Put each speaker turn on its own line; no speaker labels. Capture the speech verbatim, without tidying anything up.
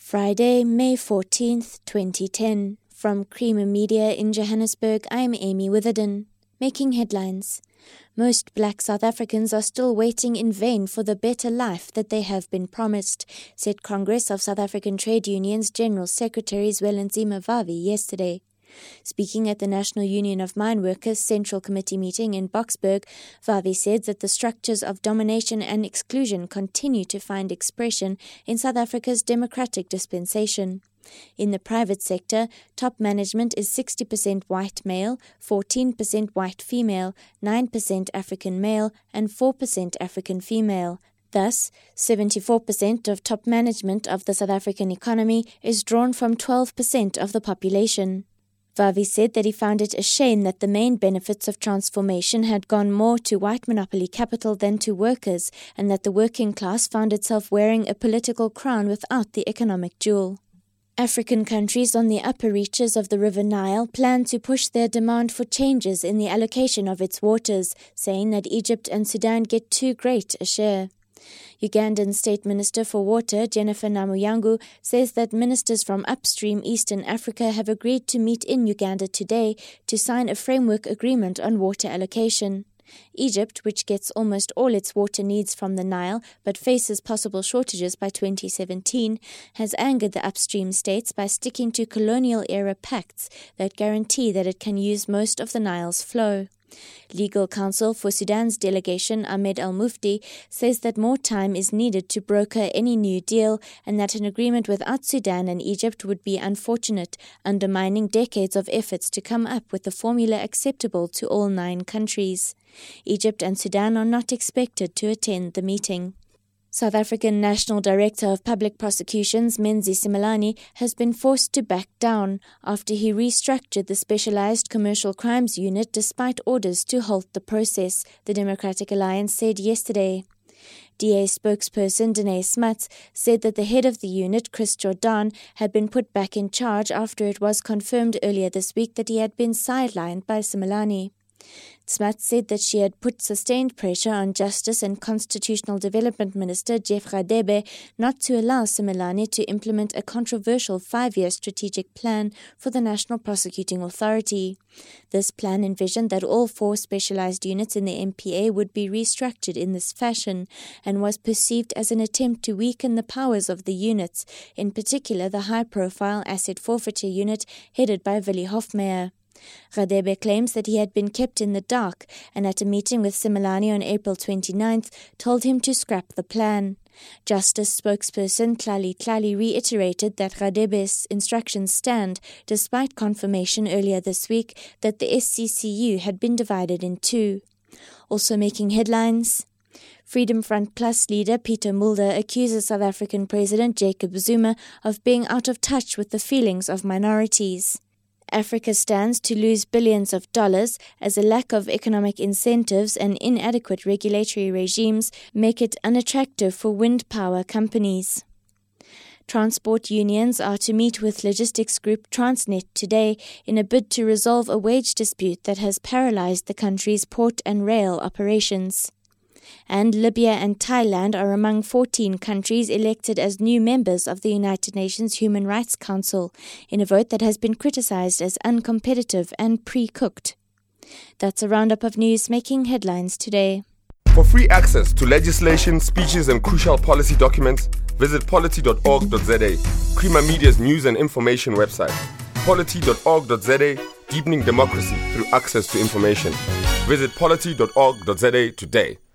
Friday, May fourteenth, twenty ten. From Creamer Media in Johannesburg, I am Amy Witherden. Making headlines. Most black South Africans are still waiting in vain for the better life that they have been promised, said Congress of South African Trade Unions General Secretary Zwelinzima Vavi yesterday. Speaking at the National Union of Mine Workers Central Committee meeting in Boksburg, Vavi said that the structures of domination and exclusion continue to find expression in South Africa's democratic dispensation. In the private sector, top management is sixty percent white male, fourteen percent white female, nine percent African male, and four percent African female. Thus, seventy-four percent of top management of the South African economy is drawn from twelve percent of the population. Vavi said that he found it a shame that the main benefits of transformation had gone more to white monopoly capital than to workers, and that the working class found itself wearing a political crown without the economic jewel. African countries on the upper reaches of the River Nile plan to push their demand for changes in the allocation of its waters, saying that Egypt and Sudan get too great a share. Ugandan State Minister for Water, Jennifer Namuyangu, says that ministers from upstream Eastern Africa have agreed to meet in Uganda today to sign a framework agreement on water allocation. Egypt, which gets almost all its water needs from the Nile but faces possible shortages by twenty seventeen, has angered the upstream states by sticking to colonial-era pacts that guarantee that it can use most of the Nile's flow. Legal counsel for Sudan's delegation, Ahmed Al-Mufti, says that more time is needed to broker any new deal and that an agreement without Sudan and Egypt would be unfortunate, undermining decades of efforts to come up with a formula acceptable to all nine countries. Egypt and Sudan are not expected to attend the meeting. South African National Director of Public Prosecutions, Menzi Simelane, has been forced to back down after he restructured the Specialized Commercial Crimes Unit despite orders to halt the process, the Democratic Alliance said yesterday. D A spokesperson Danae Smuts said that the head of the unit, Chris Jordan, had been put back in charge after it was confirmed earlier this week that he had been sidelined by Simelane. Smuts said that she had put sustained pressure on Justice and Constitutional Development Minister Jeff Radebe not to allow Simelane to implement a controversial five-year strategic plan for the National Prosecuting Authority. This plan envisioned that all four specialized units in the N P A would be restructured in this fashion and was perceived as an attempt to weaken the powers of the units, in particular the high-profile Asset Forfeiture Unit headed by Willie Hofmeyr. Radebe claims that he had been kept in the dark and at a meeting with Simelane on April twenty-ninth told him to scrap the plan. Justice spokesperson Tlali Tlali reiterated that Radebe's instructions stand despite confirmation earlier this week that the S C C U had been divided in two. Also making headlines, Freedom Front Plus leader Peter Mulder accuses South African President Jacob Zuma of being out of touch with the feelings of minorities. Africa stands to lose billions of dollars as a lack of economic incentives and inadequate regulatory regimes make it unattractive for wind power companies. Transport unions are to meet with logistics group Transnet today in a bid to resolve a wage dispute that has paralyzed the country's port and rail operations. And Libya and Thailand are among fourteen countries elected as new members of the United Nations Human Rights Council, in a vote that has been criticized as uncompetitive and pre-cooked. That's a roundup of news making headlines today.
For free access to legislation, speeches and crucial policy documents, visit polity dot org dot za, Creamer Media's news and information website. polity dot org dot za, deepening democracy through access to information. Visit polity dot org dot za today.